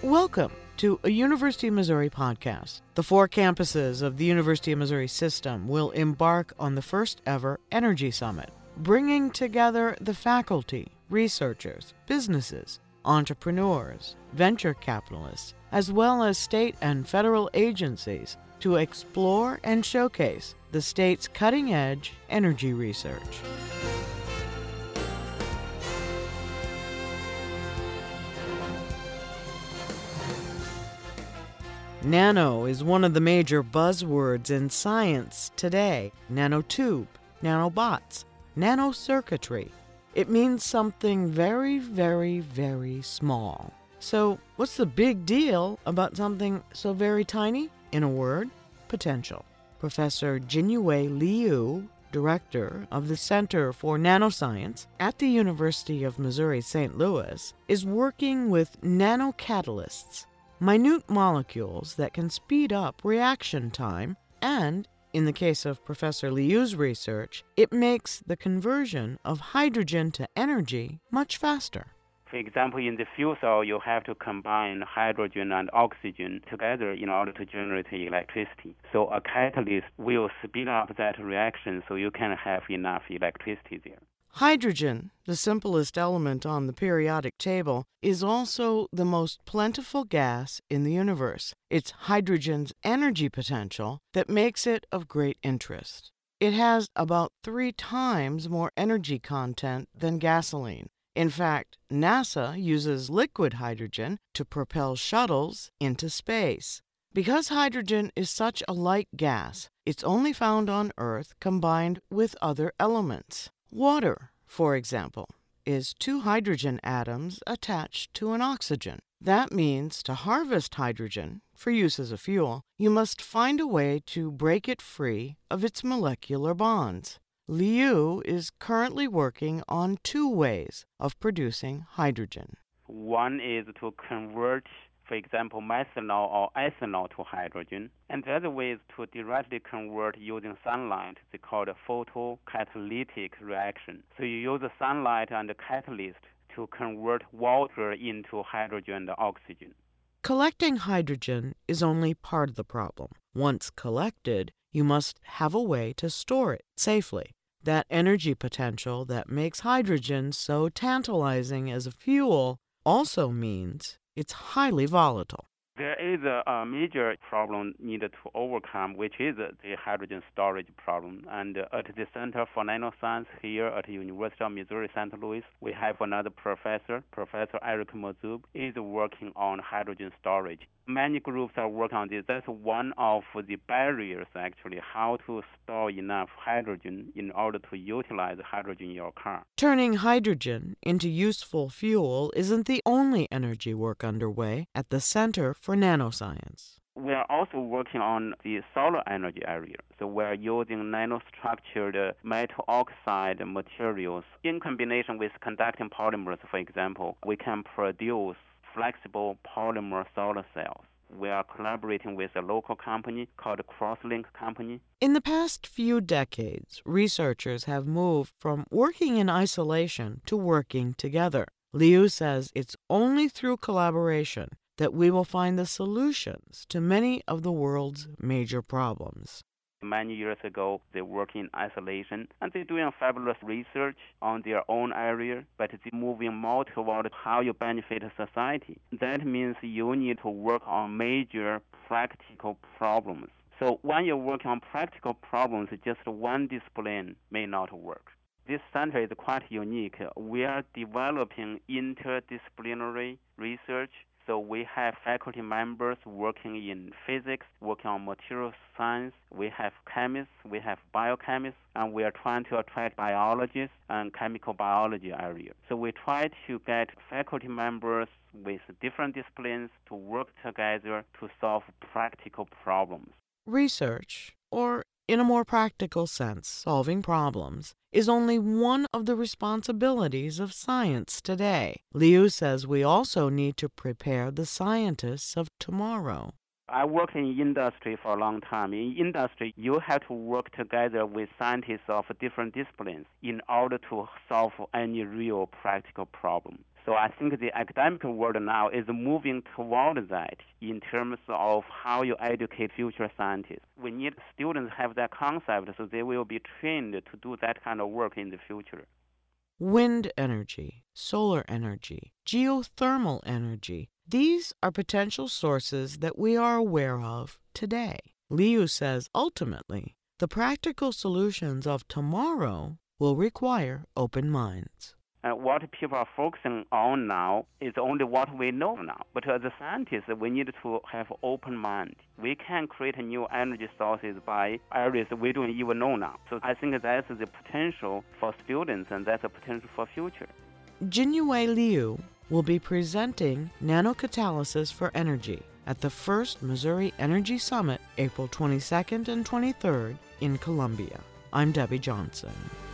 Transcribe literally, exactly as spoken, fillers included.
Welcome to a University of Missouri podcast. The four campuses of the University of Missouri system will embark on the first ever Energy Summit, bringing together the faculty, researchers, businesses, entrepreneurs, venture capitalists, as well as state and federal agencies to explore and showcase the state's cutting-edge energy research. Nano is one of the major buzzwords in science today. Nanotube, nanobots, nanocircuitry. It means something very, very, very small. So what's the big deal about something so very tiny? In a word, potential. Professor Jinyue Liu, director of the Center for Nanoscience at the University of Missouri Saint Louis, is working with nanocatalysts, minute molecules that can speed up reaction time, and, in the case of Professor Liu's research, it makes the conversion of hydrogen to energy much faster. For example, in the fuel cell, you have to combine hydrogen and oxygen together in order to generate electricity. So a catalyst will speed up that reaction so you can have enough electricity there. Hydrogen, the simplest element on the periodic table, is also the most plentiful gas in the universe. It's hydrogen's energy potential that makes it of great interest. It has about three times more energy content than gasoline. In fact, NASA uses liquid hydrogen to propel shuttles into space. Because hydrogen is such a light gas, it's only found on Earth combined with other elements. Water, for example, is two hydrogen atoms attached to an oxygen. That means to harvest hydrogen for use as a fuel, you must find a way to break it free of its molecular bonds. Liu is currently working on two ways of producing hydrogen. One is to convert, for example, methanol or ethanol to hydrogen. And the other way is to directly convert using sunlight. It's called a photocatalytic reaction. So you use the sunlight and the catalyst to convert water into hydrogen and oxygen. Collecting hydrogen is only part of the problem. Once collected, you must have a way to store it safely. That energy potential that makes hydrogen so tantalizing as a fuel also means it's highly volatile. There is a, a major problem needed to overcome, which is the hydrogen storage problem. And uh, at the Center for Nanoscience here at the University of Missouri Saint Louis, we have another professor, Professor Eric Mazub, is working on hydrogen storage. Many groups are working on this. That's one of the barriers, actually, how to store enough hydrogen in order to utilize hydrogen in your car. Turning hydrogen into useful fuel isn't the only energy work underway at the Center for Nanoscience. We are also working on the solar energy area. So we are using nanostructured metal oxide materials in combination with conducting polymers, for example. We can produce flexible polymer solar cells. We are collaborating with a local company called Crosslink Company. In the past few decades, researchers have moved from working in isolation to working together. Liu says it's only through collaboration that we will find the solutions to many of the world's major problems. Many years ago, they work in isolation, and they're doing fabulous research on their own area, but they're moving more toward how you benefit society. That means you need to work on major practical problems. So when you're working on practical problems, just one discipline may not work. This center is quite unique. We are developing interdisciplinary research. So we have faculty members working in physics, working on material science. We have chemists, we have biochemists, and we are trying to attract biologists and chemical biology area. So we try to get faculty members with different disciplines to work together to solve practical problems. Research, or in a more practical sense, solving problems, is only one of the responsibilities of science today. Liu says we also need to prepare the scientists of tomorrow. I worked in industry for a long time. In industry, you have to work together with scientists of different disciplines in order to solve any real practical problem. So I think the academic world now is moving toward that in terms of how you educate future scientists. We need students have that concept so they will be trained to do that kind of work in the future. Wind energy, solar energy, geothermal energy, these are potential sources that we are aware of today. Liu says ultimately, the practical solutions of tomorrow will require open minds. Uh, what people are focusing on now is only what we know now. But as a scientist, we need to have open mind. We can create new energy sources by areas we don't even know now. So I think that's the potential for students, and that's the potential for future. Jinyue Liu will be presenting nanocatalysis for energy at the first Missouri Energy Summit, April twenty-second and twenty-third in Columbia. I'm Debbie Johnson.